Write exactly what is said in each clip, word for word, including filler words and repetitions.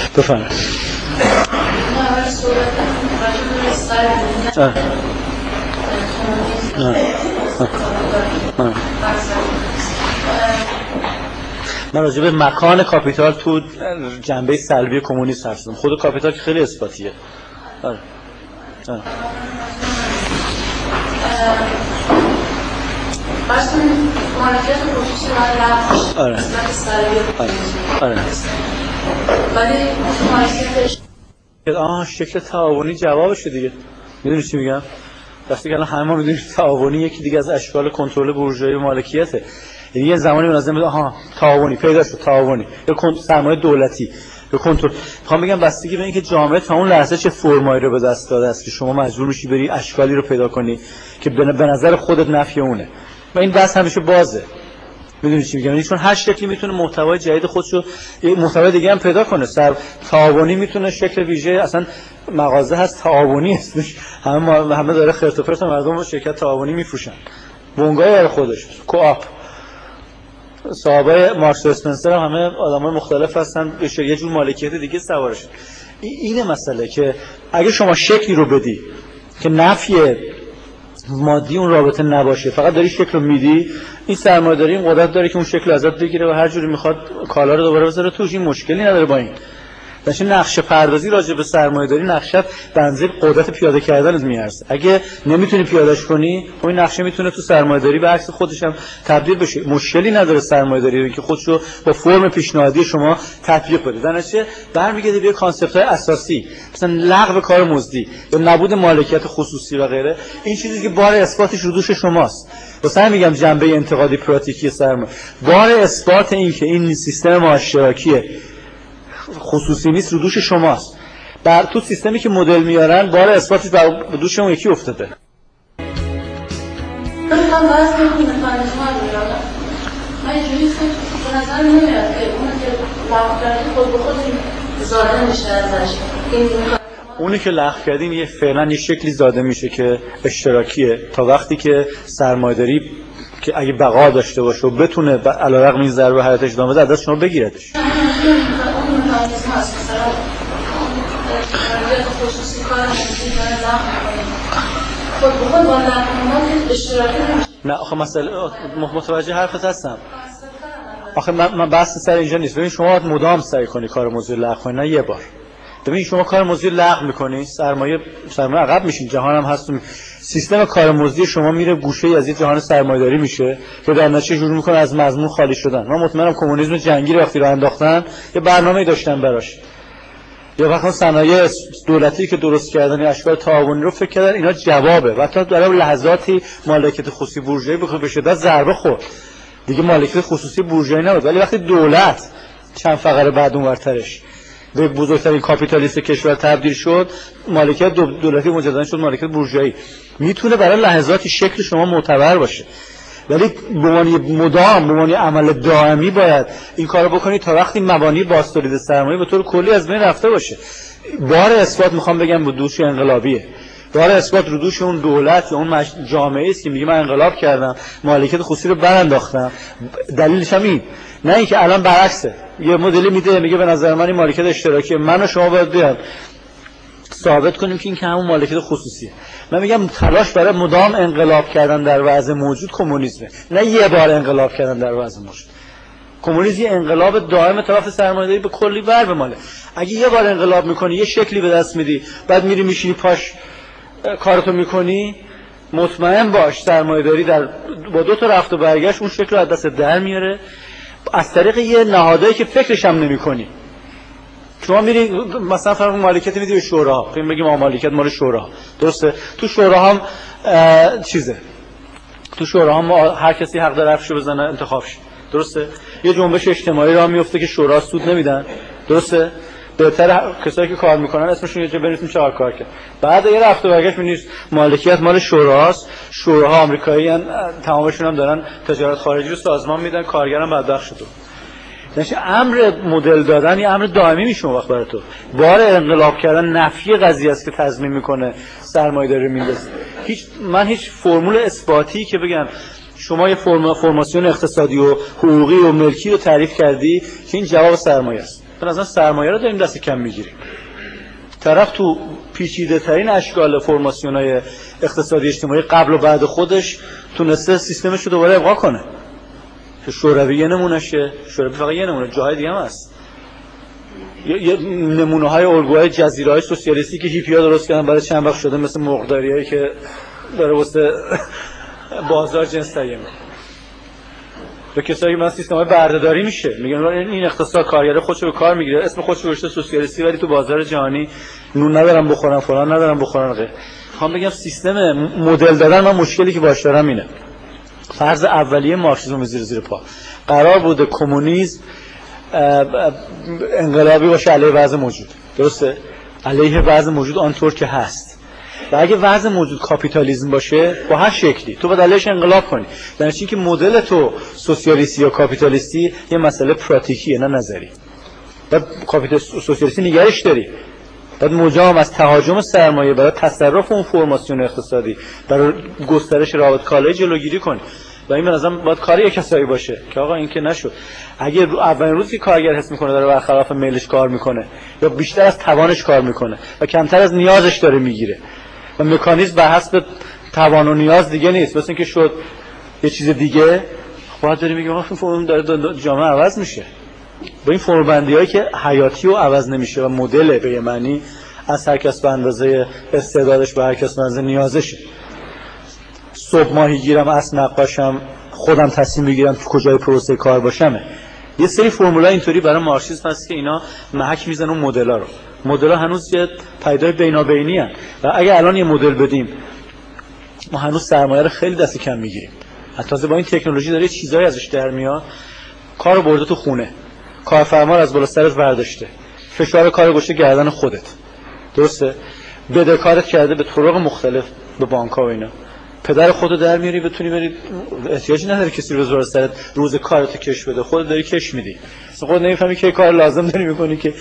بفرمایید. من راجع به مکان کاپیتال تو جنبه سلبی کمونیسم حرف زدم. خود کاپیتال که خیلی اثباتیه. آره. آره. باشون مالکیت خصوصی و آره. آره. ولی مالکیتش آه شکل تعاونی جوابشه دیگه. میدونی چی میگم؟ وقتی که الان همه ما میدونیم تعاونی یکی دیگه از اشکال کنترل بورژوایی و مالکیته. یعنی یه زمانی به نظر میاد آها تعاونی پیدا شد، تعاونی یا سرمایه دولتی یا کنترل. میخوام بگم بستگی به اینکه جامعه تا اون لحظه چه فرمایی رو به دست داده است که شما مجبور میشی بری اشکالی رو پیدا کنی که به نظر خودت نفی اونه. و این بحث همیشه بازه. میدونی چی میگم؟ یعنی چون هر شکلی میتونه محتوای جدید خودشو یه محتوای دیگه هم پیدا کنه. سر تعاونی میتونه شکل ویژه، اصلا مغازه هست تعاونی اسمش، همه همه داره خرت و پرت مردم شرکت تعاونی میفروشن. بونگای برای خودش، کوآپ. صاحبای مارکس و اسپنسر هم همه آدمای مختلف هستن، یه جور مالکیت دیگه سوارشن. اینه مسئله که اگه شما شکلی رو بدی که نفی مادی اون رابطه نباشه، فقط داری شکل رو میدی، این سرمایه‌داری این قدرت داره که اون شکل ازت بگیره و هر جوری میخواد کالا رو دوباره بذاره توش. این مشکلی نداره با این. داشته نقشه پردازی راجع به سرمایه‌داری نقشه بنظیر قدرت پیاده کردنت میارزه. اگه نمیتونی پیادهش کنی، خب این نقشه میتونه تو سرمایه‌داری به عکس خودش هم تبدیل بشه. مشکلی نداره سرمایه‌داری که خودشو با فرم پیشنهادی شما تطبیق بده. در نتیجه برمیگرده به کانسپت‌های اساسی، مثلا لغو کار مزدی یا نبود مالکیت خصوصی و غیره. این چیزی که بار اثباتش رو دوش شماست. واسه میگم جنبه انتقادی پراتیکی سرمایه، بار اثبات این که این سیستم معاشرتیه خصوصی نیست رو دوش شماست. بر تو سیستمی که مدل میارن بار اثباتش بر دوش اون یکی افتاده. من باز میگم مکانیزم‌ها رو میارم. من اینجوری به نظر نمیاد که اون که لغو خود به خود زاده میشه ازش. این اونی که لغو کردین یه فعلا یه شکلی زاده میشه که اشتراکیه تا وقتی که سرمایه‌داری که اگه بقا داشته باشه و بتونه علیرغم این ضربه حیاتش ادامه بده از شما بگیردش. خصوصی کار خود به خود با نقمات اشتراکی نمیشه. نه آخه مسئله متوجه حرفت هستم. آخه من, من بحث سر اینجا نیست. ببین شما مدام سعی کنی کار موضوع لغو کنی، نه یه بار. ببین شما کار موضوع لغو میکنی، سرمایه سرمایه عقب میشین، جهان هم هست. سیستم کارآموزی شما میره گوشه‌ای از این جهان سرمایه‌داری میشه که در نتیجه شروع میکنه از مضمون خالی شدن. من مطمئنم کمونیسم جنگی رو وقتی راه انداختن یه برنامه‌ای داشتن براش. یا وقتی صنایع دولتی که درست کردن اشکال تعاونی رو فکر کردن اینا جوابه. و تا در لحظاتی مالکیت خصوصی بورژوایی بخواد به شدت ضربه خورد. دیگه مالکیت خصوصی بورژوایی نبود. ولی وقتی دولت چند فقره بعد اونورترش به بزرگترین کاپیتالیست کشور تبدیل شد، مالکیت دولتی مجددا شد مالکیت بورژوایی. میتونه برای لحظاتی شکل شما معتبر باشه، ولی به معنی مدام، به معنی عمل دائمی باید این کارو بکنید تا وقتی مبانی بازتولید سرمایه به طور کلی از بین رفته باشه. بار اثبات میخوام بگم به دوش انقلابیه. بار اثبات رو دوش اون دولت یا اون جامعه است که میگه من انقلاب کردم، مالکیت خصوصی رو برانداختم. دلیلش هم این، نه اینکه الان برعکسه. یه مدلی میده میگه به نظر من این مالکیت اشتراکی، من و شما باید بیاد ثابت کنیم که این که همون مالکیت خصوصیه. من میگم تلاش برای مدام انقلاب کردن در وضع موجود کمونیسمه، نه یه بار انقلاب کردن در وضع موجود. کمونیسم یه انقلاب دائم طرف سرمایه‌داری به کلی بر بماله. اگه یه بار انقلاب میکنی، یه شکلی به دست میدی، بعد میری میشینی پاش کارتو میکنی، مطمئن باش سرمایه‌داری در با دو تا رفت و برگشت اون شکل رو از دست در میاره از طریق یه نهادایی که فکرش هم نمی‌کنی. شما میری مثلا فرض مالکیت میدی به شورا، فکر میگیم مالکیت مال شورا، درسته؟ تو شورا هم چیزه، تو شورا هم هر کسی حق داره حرفشو بزنه انتخاب شه، درسته؟ یه جنبش اجتماعی راه میفته که شورا سود نمیدن، درسته؟ بهتره کسایی که کار میکنن اسمشون یه جا بنویسیم چه کار کرد. بعد یه رفت و برگشت می‌بینید مالکیت مال شوراست، شوراها آمریکاییان، تمامشون هم دارن تجارت خارجی رو سازمان میدن، کارگران بدبخت شده. نشه امر مدل دادن یه امر دائمی میشه وقت برای تو. بار انقلاب کردن نفی قضیه است که تضمین میکنه سرمایه‌داری میندازه. هیچ من هیچ فرمول اثباتی که بگم شما یه فرم فرماسیون اقتصادی و حقوقی و ملکی رو تعریف کردی که این جواب سرمایه است. به نظر سرمایه رو داریم دست کم میگیریم. طرف تو پیچیده ترین اشکال فرماسیونای اقتصادی اجتماعی قبل و بعد خودش تونسته سیستمش رو دوباره ابقا کنه. شوروی یه نمونهشه، شوروی فقط یه نمونه، جاهای دیگه هم هست. یه نمونه های الگوهای جزیره های سوسیالیستی که هیپیا درست کردن برای چند وقت شده، مثل مرغداریایی که داره واسه بازار جنس تهیه میکنه. به کسایی من سیستم های بردهداری میشه، میگن این اقتصاد کارگر خودشو به کار میگیره، اسم خودشو گذاشته سوسیالیستی، ولی تو بازار جهانی نون ندارم بخورن، فلان ندارم بخورن. غیر میخوام بگم سیستم مدل دادن، من مشکلی که باهاش دارم اینه. فرض اولیه مارکسیسم زیر زیر پا قرار بوده کمونیسم انقلابی باشه علیه وضع موجود، درسته؟ علیه وضع موجود آنطور که هست. و اگه وضع موجود کاپیتالیسم باشه با هر شکلی تو باید علیهش انقلاب کنی. در نتیجه که مدل تو سوسیالیستی یا کاپیتالیستی یه مسئله پراتیکیه نه نظری. بعد کاپیتال سوسیالیستی نگرش داری، بعد مجام از تهاجم سرمایه برای تصرف اون فرماسیون اقتصادی، برای گسترش رابط کالایی جلوگیری کنی. و این به نظرم باید کاری یک کسایی باشه که آقا این که نشد. اگه اولین روزی کارگر حس میکنه داره برخلاف میلش کار میکنه یا بیشتر از توانش کار میکنه و کمتر از نیازش داره میگیره و مکانیزم بر حسب توان و نیاز دیگه نیست، مثل اینکه شد یه چیز دیگه، باید داری میگه آقا این فرم داره جامعه عوض میشه. با این فرم بندیایی که حیاتی و عوض نمیشه و مدل به معنی از هر کس به اندازه استعدادش به هر کس به اندازه نیازشه. صبح ماهی گیرم، اصل نقاشم، خودم تصمیم بگیرم تو کجای پروسه کار باشمه. یه سری فرمولای اینطوری برای مارکسیسم هست که اینا محک میزنن اون مدل‌ها رو. مدل‌ها هنوز یه پیدای بینابینی هستن و اگه الان یه مدل بدیم ما هنوز سرمایه رو خیلی دست کم میگیریم. حتی با این تکنولوژی داره چیزایی ازش در میاد. کارو برده تو خونه، کارفرما از بالا سرت برداشته، فشار کارو گذاشته گردن خودت، درسته؟ بدهکارت کرده به طرق مختلف به بانک‌ها و اینا. پدر خودت در میاری بتونی بری، احتیاجی نداره کسی رو بذاره سرت روز کارت کش بده، خودت داری کش میدی. اصلا خودت نمیفهمی که کار لازم داری میکنی که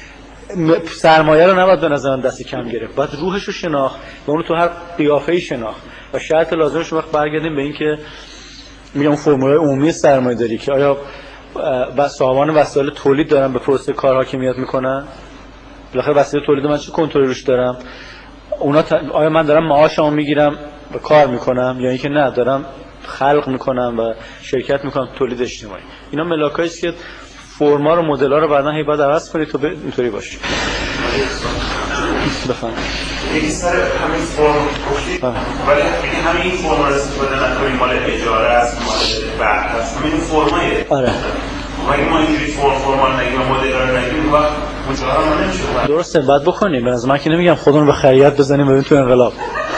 سرمایه رو نباید به نظرم دست کم گرفت، باید روحش رو شناخت و اون رو تو هر قیافه‌ای شناخت و شرط لازمش وقت برگردیم به این که میگم اون فرمولای عمومی سرمایه داری که آیا صاحبان وسایل تولید دارن به پروسه کار حاکمیت میکنن، بالاخره وسایل تولید من چه کنترلی روش دارم، اونا ت... آیا من دارم معاشمو میگیرم و کار میکنم یا اینکه نه دارم خلق میکنم و شرکت میکنم تولید اجتماعی. اینا ملاکایی است که فرما رو مدل‌ها رو بعداً هی باید عوض کنی تو ب... اینطوری باشه. بفهم یک سر همین فرم گفتید ولی همین فرم رو استفاده نکنیم مال اجاره است، مال بحث است، همین فرمایه. آره ولی ما اینجوری فرم فرمال نگیم و مدل رو نگیم وقت مجاره ما نمیشه. درسته باید بکنیم. از من که نمیگم خودمون به خیریت بزنیم ببین تو انقلاب.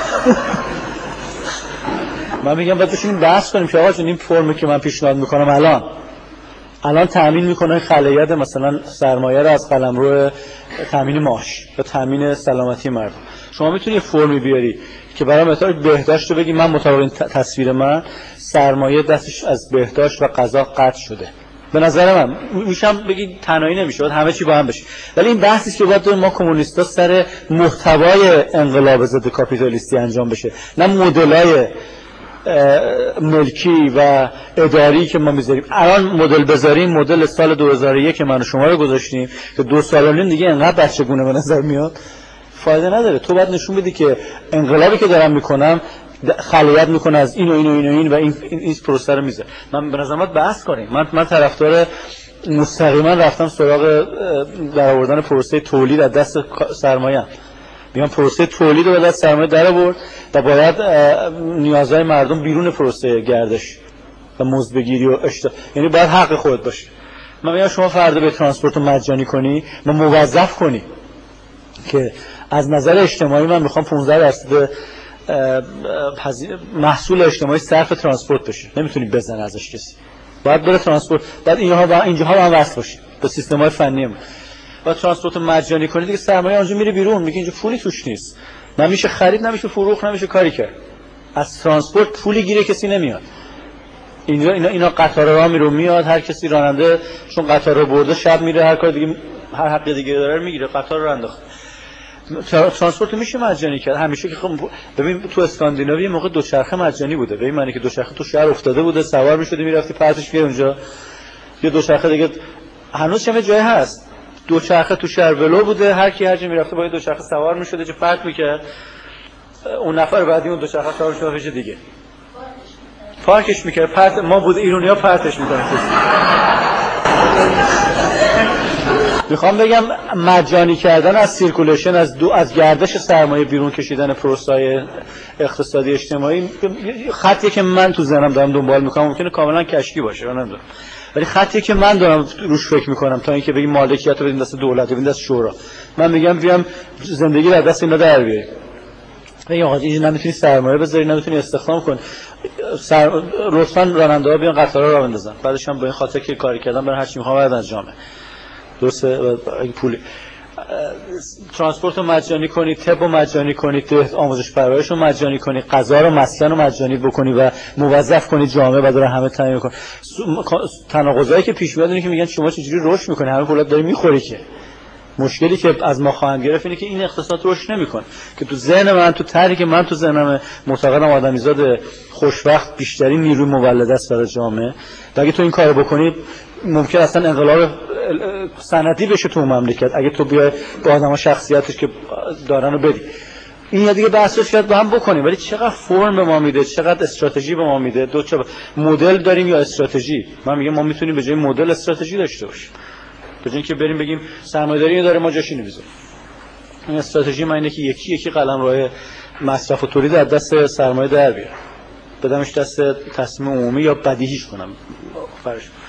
من میگم باید بشینیم بحث کنیم که آقا جون این فرمی که من پیشنهاد میکنم الان الان تامین میکنه خلیت مثلا سرمایه رو از قلمرو تامین معاش و تامین سلامتی مردم. شما میتونی یه فرمی بیاری که برای مثلا بهداشت رو بگی من مطابق این تصویر من سرمایه دستش از بهداشت و غذا قطع شده. به نظر من میشم بگی تنهایی نمیشه، باید همه چی با هم بشه. ولی این بحثی که باید ما کمونیستا سر محتوای انقلاب ضد کاپیتالیستی انجام بشه، نه مدل‌های ملکی و اداری که ما میذاریم. الان مدل بذاریم مدل سال دو هزار و یک که من و شما رو گذاشتیم که دو سال و نیم دیگه انقدر بچگونه به نظر میاد فایده نداره. تو باید نشون بدی که انقلابی که دارم میکنم خلیت میکنه از این و این و این و این و این, این, این پروسه رو میذاره. من به نظر من بحث کنیم. من من طرفدار مستقیما رفتم سراغ در آوردن پروسه تولید از دست سرمایه. میگم پروسه تولید رو به دست سرمایه در آورد و باید نیازهای مردم بیرون پروسه گردش و مزدبگیری و اشتغال، یعنی باید حق خودت باشه. من میگم شما فردا به ترانسپورت رو مجانی کنی، ما موظف کنی که از نظر اجتماعی من میخوام پانزده درصد محصول اجتماعی صرف ترانسپورت بشه، نمیتونی بزنی ازش کسی، باید بره ترانسپورت. بعد اینها با اینجاها با هم وصل باشه به سیستم‌های فنی ما. با ترانسپورت مجانی کنید دیگه سرمایه اونجا میره بیرون، میگه اینجا پولی توش نیست، نمیشه خرید، نمیشه فروخت، نمیشه کاری کرد. از ترانسپورت پولی گیره کسی نمیاد. اینجا اینا اینا قطار راه میرو میاد، هر کسی راننده چون قطار رو برده شب میره هر کار دیگه هر حق دیگه داره میگیره، قطار رو انداخت. ترانسپورت میشه مجانی کرد همیشه که خب ببین تو اسکاندیناوی موقع دوچرخه مجانی بوده، به این معنی که دوچرخه تو شهر افتاده بوده سوار میشدی میرفتی پرتش بیرون اونجا. یه دوچرخه دیگه هنوز چه جایی هست دوچرخه تو شهر ولو بوده، هر کی هر جا میرفته با دوچرخه سوار میشده، چه فرق میکرد اون نفر بعدی اون دوچرخه سوار شده بشه دیگه پارکش میکرد. پرت ما بود ایرونی‌ها پرتش میکنن. میخوام بگم مجانی کردن از سیرکولیشن، از دو از گردش سرمایه بیرون کشیدن پروسای اقتصادی اجتماعی، خطی که من تو ذهنم دارم دنبال میکنم، ممکنه کاملا کشکی باشه من نمیدونم، ولی خطی که من دارم روش فکر میکنم تا اینکه بگیم مالکیت رو بدیم دست دولت، بدیم دست شورا، من میگم بیام زندگی در دست اینا در بیاریم. بگیم آقا اینجا نمیتونی سرمایه بذاری، نمیتونی استخدام کن، سر... لطفاً راننده‌ها بیان قطارها را بندازن، بعدش هم با این خاطر که کاری کردن برای هر چی میخوام بعد از جامعه درسته این پولی ترانسپورت رو مجانی کنی، طب رو مجانی کنی، آموزش پرورش رو مجانی کنی، غذا رو مسکن رو مجانی بکنی و موظف کنی جامعه و داره همه تامین کنه. تناقضایی که پیش میاد اینه که میگن شما چجوری رشد میکنی، همه پولات داری میخوری. که مشکلی که از ما خواهند گرفت اینه که این اقتصاد رشد نمیکنه. که تو ذهن من، تو طرحی که من تو ذهنم معتقدم آدمیزاد خوشبخت بیشترین نیروی مولد است برای جامعه و اگه تو این کارو بکنی ممکن اصلا انقلاب سنتی بشه تو مملکت اگه تو بیای با آدم‌ها شخصیتش که دارن رو بدی. این یا دیگه بحثش شاید با هم بکنیم، ولی چقدر فرم به ما میده، چقدر استراتژی به ما میده، دو تا مدل داریم یا استراتژی. من میگم ما میتونیم به جای مدل استراتژی داشته باشیم، به جای اینکه بریم بگیم سرمایه‌داری داره ما جاشو نمیذاریم. این استراتژی من اینه که یکی یکی قلمرو مصرف و تولید از دست سرمایه در بیارم، بدمش دست تصمیم عمومی یا بدیهیش کنم فرش